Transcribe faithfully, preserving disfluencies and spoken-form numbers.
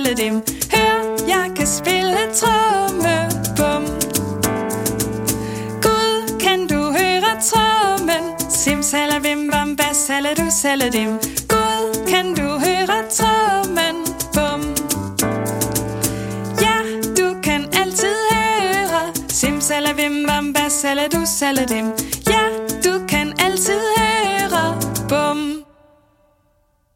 saladim. Hør, jeg kan spille trommebom. Gud, kan du høre trommen? Simsalabim, bam, bas, saladu, saladim. Gud, kan du høre trommen? Bum. Ja, du kan altid høre. Simsalabim, bam, bas, saladu, saladim.